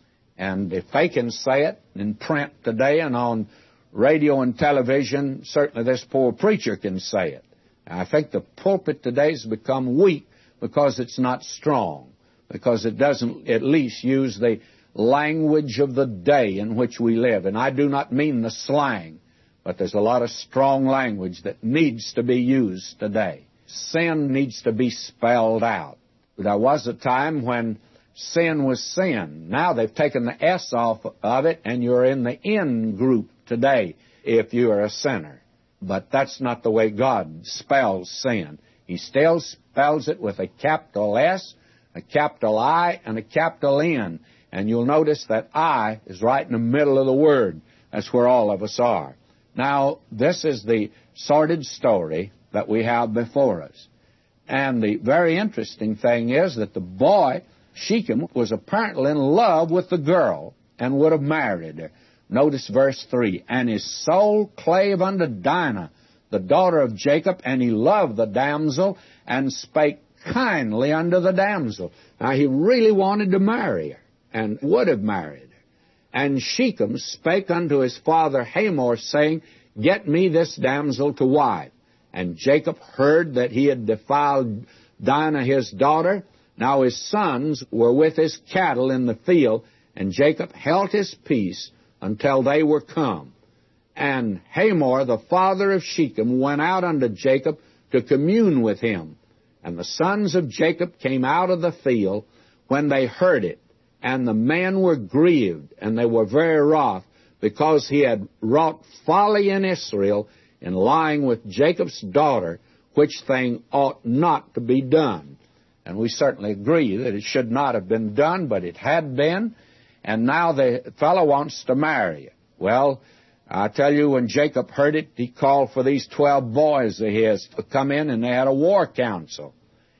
Speaker 1: And if they can say it in print today and on radio and television, certainly this poor preacher can say it. I think the pulpit today has become weak because it's not strong, because it doesn't at least use the language of the day in which we live. And I do not mean the slang, but there's a lot of strong language that needs to be used today. Sin needs to be spelled out. There was a time when sin was sin. Now they've taken the S off of it, and you're in the N group today if you are a sinner. But that's not the way God spells sin. He still spells it with a capital S, a capital I, and a capital N. And you'll notice that I is right in the middle of the word. That's where all of us are. Now, this is the sordid story that we have before us. And the very interesting thing is that the boy, Shechem, was apparently in love with the girl and would have married her. Notice verse 3. And his soul clave unto Dinah, the daughter of Jacob, and he loved the damsel, and spake kindly unto the damsel. Now, he really wanted to marry her, and would have married her. And Shechem spake unto his father Hamor, saying, Get me this damsel to wife. And Jacob heard that he had defiled Dinah his daughter. Now his sons were with his cattle in the field, and Jacob held his peace until they were come. And Hamor, the father of Shechem, went out unto Jacob to commune with him. And the sons of Jacob came out of the field when they heard it. And the men were grieved, and they were very wroth, because he had wrought folly in Israel in lying with Jacob's daughter, which thing ought not to be done. And we certainly agree that it should not have been done, but it had been, and now the fellow wants to marry it. Well, I tell you, when Jacob heard it, he called for these 12 boys of his to come in, and they had a war council.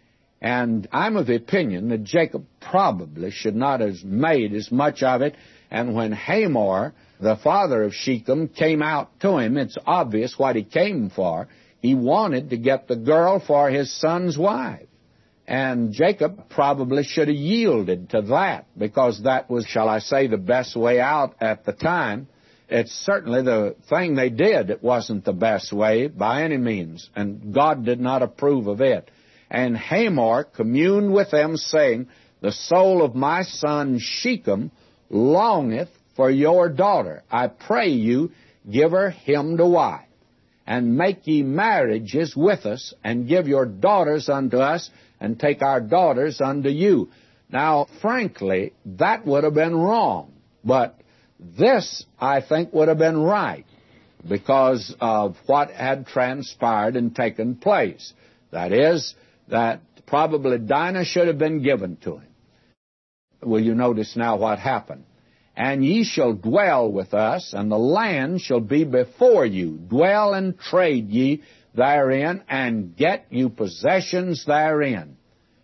Speaker 1: And I'm of the opinion that Jacob probably should not have made as much of it. And when Hamor, the father of Shechem, came out to him, it's obvious what he came for. He wanted to get the girl for his son's wife. And Jacob probably should have yielded to that, because that was, shall I say, the best way out at the time. It's certainly the thing they did. It wasn't the best way by any means, and God did not approve of it. And Hamor communed with them, saying, The soul of my son Shechem longeth for your daughter. I pray you, give her him to wife, and make ye marriages with us, and give your daughters unto us, and take our daughters unto you. Now, frankly, that would have been wrong, but this, I think, would have been right because of what had transpired and taken place. That is, that probably Dinah should have been given to him. Will you notice now what happened? And ye shall dwell with us, and the land shall be before you. Dwell and trade ye therein, and get you possessions therein.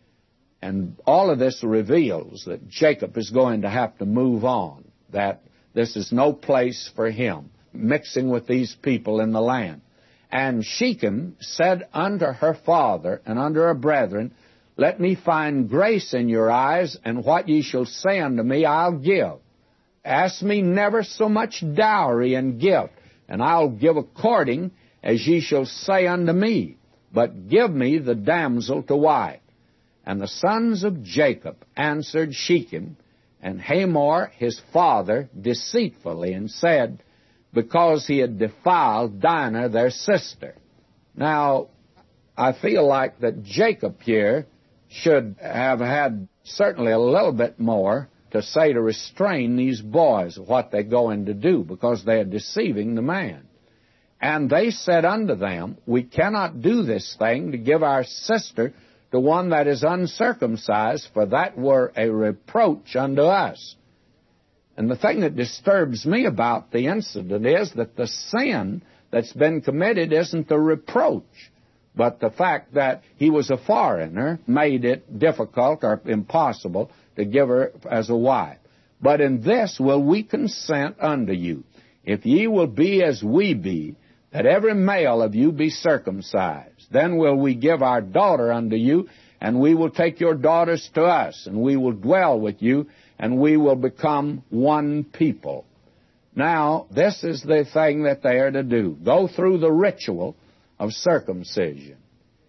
Speaker 1: And all of this reveals that Jacob is going to have to move on, that this is no place for him, mixing with these people in the land. And Shechem said unto her father and unto her brethren, Let me find grace in your eyes, and what ye shall say unto me I'll give. Ask me never so much dowry and gift, and I'll give according as ye shall say unto me. But give me the damsel to wife. And the sons of Jacob answered Shechem and Hamor his father deceitfully, and said, because he had defiled Dinah their sister. Now, I feel like that Jacob here should have had certainly a little bit more to say to restrain these boys of what they're going to do, because they are deceiving the man. And they said unto them, We cannot do this thing to give our sister to one that is uncircumcised, for that were a reproach unto us. And the thing that disturbs me about the incident is that the sin that's been committed isn't the reproach, but the fact that he was a foreigner made it difficult or impossible to give her as a wife. But in this will we consent unto you, if ye will be as we be, that every male of you be circumcised. Then will we give our daughter unto you, and we will take your daughters to us, and we will dwell with you, and we will become one people. Now, this is the thing that they are to do. Go through the ritual of circumcision.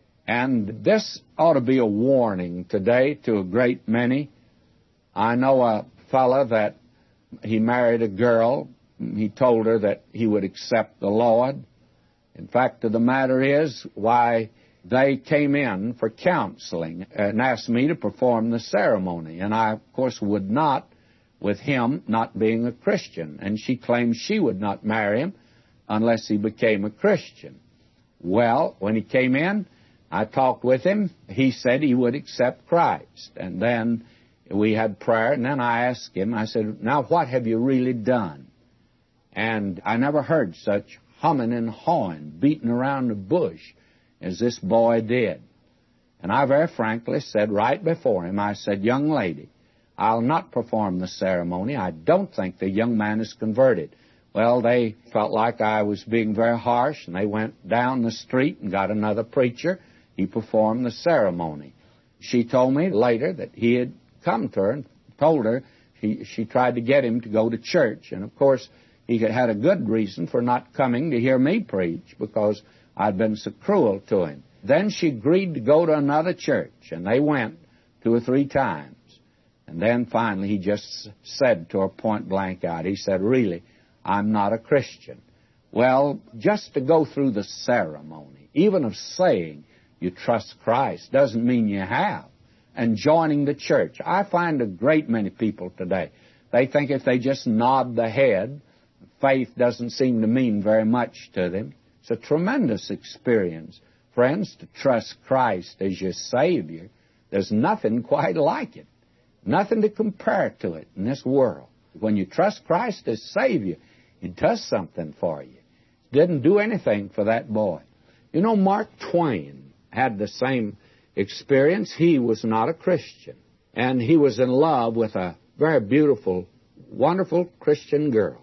Speaker 1: And this ought to be a warning today to a great many. I know a fellow that he married a girl. He told her that he would accept the Lord. In fact, the matter is, why, they came in for counseling and asked me to perform the ceremony. And I, of course, would not, with him not being a Christian. And she claimed she would not marry him unless he became a Christian. Well, when he came in, I talked with him. He said he would accept Christ. And then we had prayer, and then I asked him, I said, now what have you really done? And I never heard such humming and hawing, beating around the bush as this boy did. And I very frankly said right before him, I said, young lady, I'll not perform the ceremony. I don't think the young man is converted. Well, they felt like I was being very harsh, and they went down the street and got another preacher. He performed the ceremony. She told me later that he had come to her and told her she tried to get him to go to church. And, of course, he had a good reason for not coming to hear me preach, because I'd been so cruel to him. Then she agreed to go to another church, and they went 2 or 3 times. And then finally he just said to her point blank out, he said, really, I'm not a Christian. Well, just to go through the ceremony, even of saying you trust Christ, doesn't mean you have. And joining the church. I find a great many people today, they think if they just nod the head, faith doesn't seem to mean very much to them. It's a tremendous experience, friends, to trust Christ as your Savior. There's nothing quite like it. Nothing to compare to it in this world. When you trust Christ as Savior, it does something for you. It didn't do anything for that boy. You know, Mark Twain had the same experience. He was not a Christian, and he was in love with a very beautiful, wonderful Christian girl.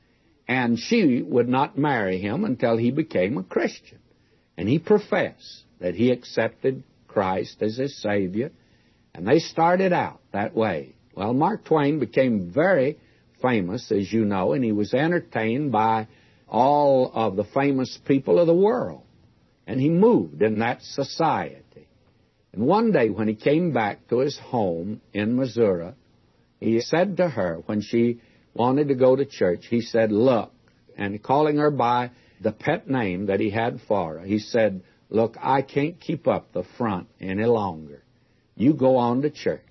Speaker 1: And she would not marry him until he became a Christian. And he professed that he accepted Christ as his Savior, and they started out that way. Well, Mark Twain became very famous, as you know, and he was entertained by all of the famous people of the world. And he moved in that society. And one day when he came back to his home in Missouri, he said to her, when she wanted to go to church, he said, look, and calling her by the pet name that he had for her, he said, look, I can't keep up the front any longer. You go on to church.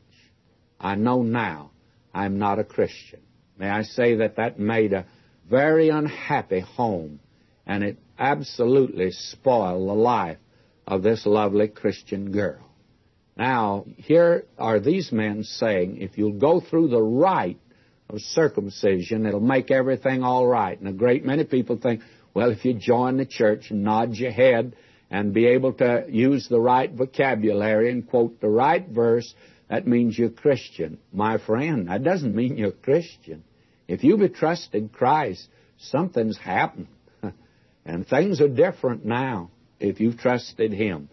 Speaker 1: I know now I'm not a Christian. May I say that made a very unhappy home, and it absolutely spoiled the life of this lovely Christian girl. Now, here are these men saying, if you'll go through the rite of circumcision, it'll make everything all right. And a great many people think, well, if you join the church and nod your head and be able to use the right vocabulary and quote the right verse, that means you're Christian. My friend, that doesn't mean you're Christian. If you've trusted Christ, something's happened. And things are different now if you've trusted Him.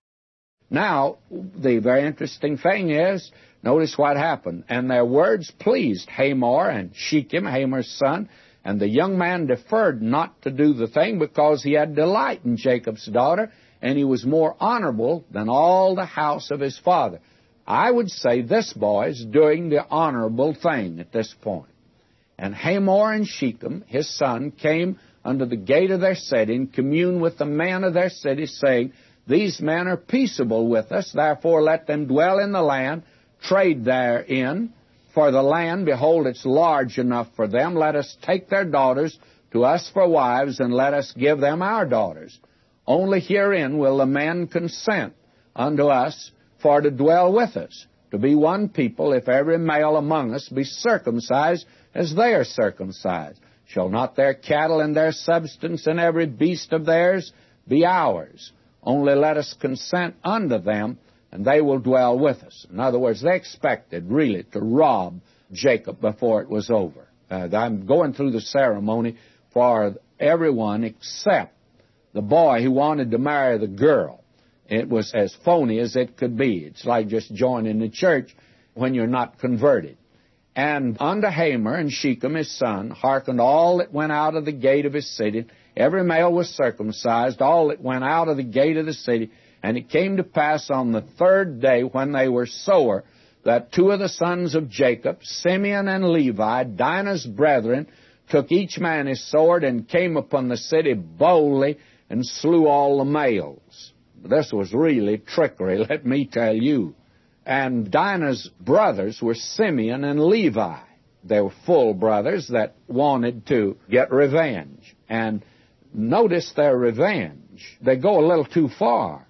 Speaker 1: Now, the very interesting thing is, notice what happened. And their words pleased Hamor and Shechem, Hamor's son, and the young man deferred not to do the thing because he had delight in Jacob's daughter, and he was more honorable than all the house of his father. I would say this boy is doing the honorable thing at this point. And Hamor and Shechem, his son, came under the gate of their city and communed with the men of their city, saying, These men are peaceable with us, therefore let them dwell in the land, trade therein. For the land, behold, it's large enough for them. Let us take their daughters to us for wives, and let us give them our daughters. Only herein will the men consent unto us for to dwell with us, to be one people, if every male among us be circumcised as they are circumcised. Shall not their cattle and their substance and every beast of theirs be ours? Only let us consent unto them, and they will dwell with us. In other words, they expected really to rob Jacob before it was over. I'm going through the ceremony for everyone except the boy who wanted to marry the girl. It was as phony as it could be. It's like just joining the church when you're not converted. And unto Hamor and Shechem his son hearkened all that went out of the gate of his city. Every male was circumcised, all that went out of the gate of the city. And it came to pass on the third day, when they were sower, that two of the sons of Jacob, Simeon and Levi, Dinah's brethren, took each man his sword and came upon the city boldly and slew all the males. This was really trickery, let me tell you. And Dinah's brothers were Simeon and Levi. They were full brothers that wanted to get revenge. And notice their revenge. They go a little too far.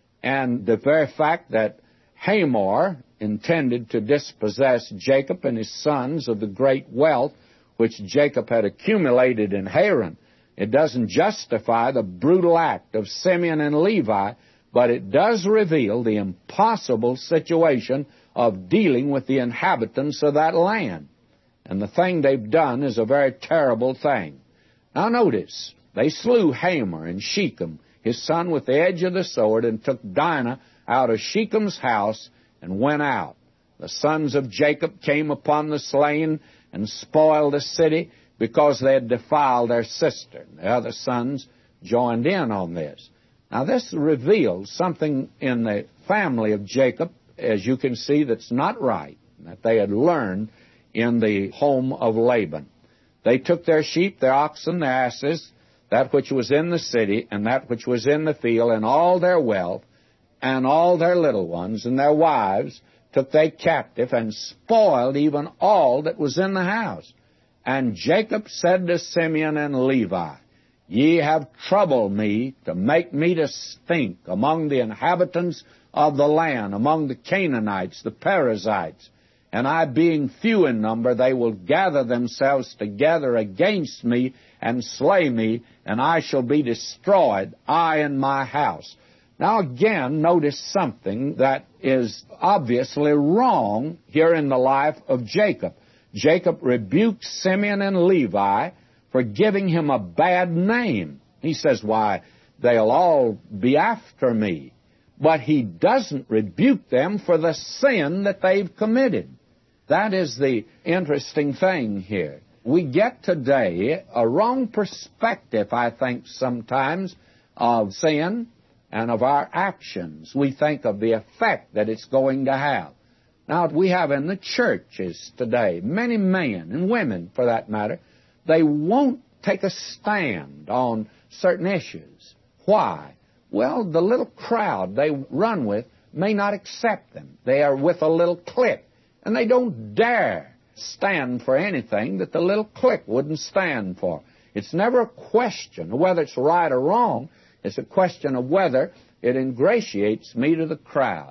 Speaker 1: And the very fact that Hamor intended to dispossess Jacob and his sons of the great wealth which Jacob had accumulated in Haran, it doesn't justify the brutal act of Simeon and Levi, but it does reveal the impossible situation of dealing with the inhabitants of that land. And the thing they've done is a very terrible thing. Now notice, they slew Hamor and Shechem, his son, with the edge of the sword, and took Dinah out of Shechem's house and went out. The sons of Jacob came upon the slain and spoiled the city because they had defiled their sister. The other sons joined in on this. Now this reveals something in the family of Jacob, as you can see, that's not right, that they had learned in the home of Laban. They took their sheep, their oxen, their asses, that which was in the city, and that which was in the field, and all their wealth, and all their little ones, and their wives, took they captive, and spoiled even all that was in the house. And Jacob said to Simeon and Levi, Ye have troubled me to make me to stink among the inhabitants of the land, among the Canaanites, the Perizzites. And I, being few in number, they will gather themselves together against me and slay me, and I shall be destroyed, I and my house. Now again, notice something that is obviously wrong here in the life of Jacob. Jacob rebuked Simeon and Levi for giving him a bad name. He says, why, they'll all be after me. But he doesn't rebuke them for the sin that they've committed. That is the interesting thing here. We get today a wrong perspective, I think, sometimes of sin and of our actions. We think of the effect that it's going to have. Now, we have in the churches today, many men and women, for that matter, they won't take a stand on certain issues. Why? Well, the little crowd they run with may not accept them. They are with a little clique, and they don't dare stand for anything that the little clique wouldn't stand for. It's never a question of whether it's right or wrong. It's a question of whether it ingratiates me to the crowd.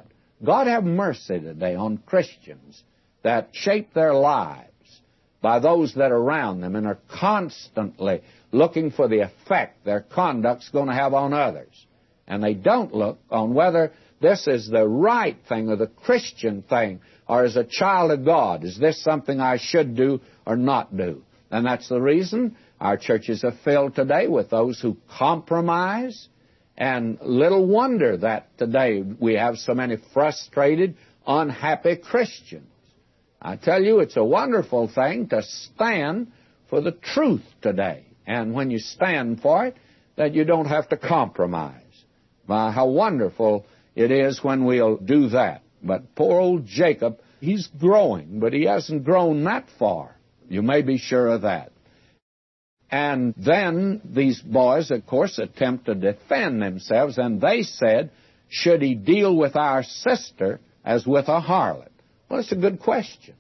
Speaker 1: God have mercy today on Christians that shape their lives by those that are around them and are constantly looking for the effect their conduct's going to have on others. And they don't look on whether this is the right thing or the Christian thing, or as a child of God, is this something I should do or not do? And that's the reason our churches are filled today with those who compromise, and little wonder that today we have so many frustrated, unhappy Christians. I tell you, it's a wonderful thing to stand for the truth today. And when you stand for it, that you don't have to compromise. How wonderful it is when we'll do that. But poor old Jacob, he's growing, but he hasn't grown that far. You may be sure of that. And then these boys, of course, attempt to defend themselves, and they said, should he deal with our sister as with a harlot? Well, it's a good question.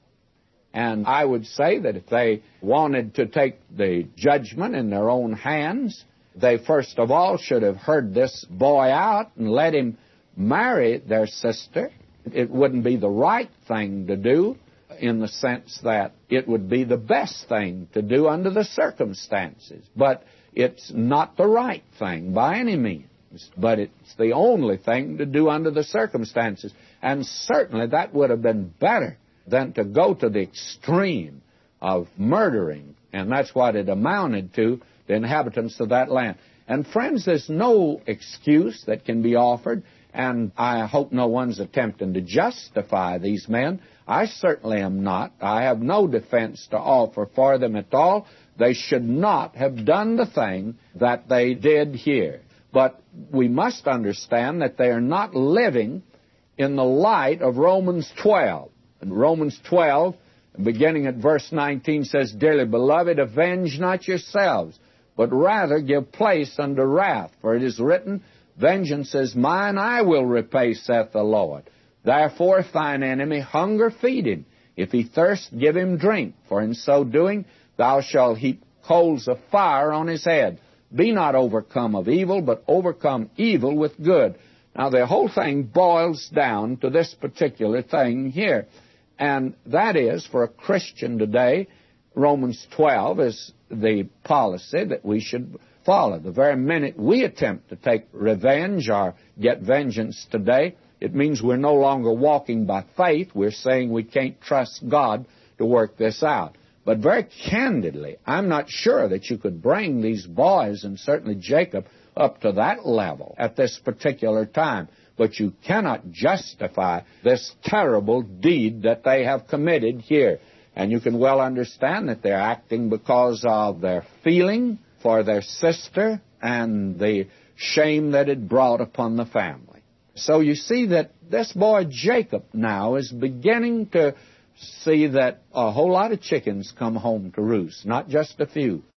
Speaker 1: And I would say that if they wanted to take the judgment in their own hands, they first of all should have heard this boy out and let him marry their sister. It wouldn't be the right thing to do in the sense that it would be the best thing to do under the circumstances. But it's not the right thing by any means. But it's the only thing to do under the circumstances. And certainly that would have been better than to go to the extreme of murdering. And that's what it amounted to, the inhabitants of that land. And friends, there's no excuse that can be offered, and I hope no one's attempting to justify these men. I certainly am not. I have no defense to offer for them at all. They should not have done the thing that they did here. But we must understand that they are not living in the light of Romans 12. And Romans 12, beginning at verse 19, says, Dearly beloved, avenge not yourselves, but rather give place unto wrath. For it is written, Vengeance is mine, I will repay, saith the Lord. Therefore, if thine enemy hunger, feed him. If he thirst, give him drink. For in so doing, thou shalt heap coals of fire on his head. Be not overcome of evil, but overcome evil with good. Now, the whole thing boils down to this particular thing here. And that is, for a Christian today, Romans 12 is the policy that we should follow. The very minute we attempt to take revenge or get vengeance today, it means we're no longer walking by faith. We're saying we can't trust God to work this out. But very candidly, I'm not sure that you could bring these boys, and certainly Jacob, up to that level at this particular time. But you cannot justify this terrible deed that they have committed here. And you can well understand that they're acting because of their feeling for their sister and the shame that it brought upon the family. So you see that this boy Jacob now is beginning to see that a whole lot of chickens come home to roost, not just a few.